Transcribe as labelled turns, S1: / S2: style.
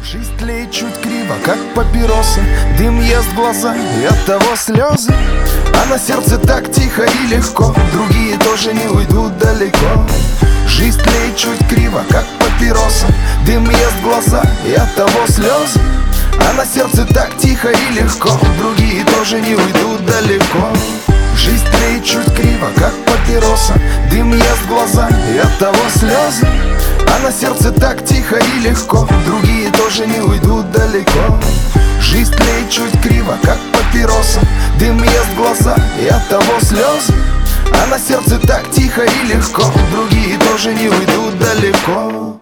S1: Жизнь тлеет чуть криво, как папироса. Дым ест глаза, и от того слезы. А на сердце так тихо и легко, другие тоже не уйдут далеко. Жизнь тлеет чуть криво, как папироса. Дым ест глаза, и от того слезы. А на сердце так тихо и легко, другие тоже не уйдут далеко. Жизнь тлеет чуть криво, как папироса. Дым ест глаза, и от того слезы. А на сердце так тихо и легко, другие тоже не уйдут далеко. Жизнь тлеет чуть криво, как папироса. Дым ест глаза, и от того слезы. А на сердце так тихо и легко, другие тоже не уйдут далеко.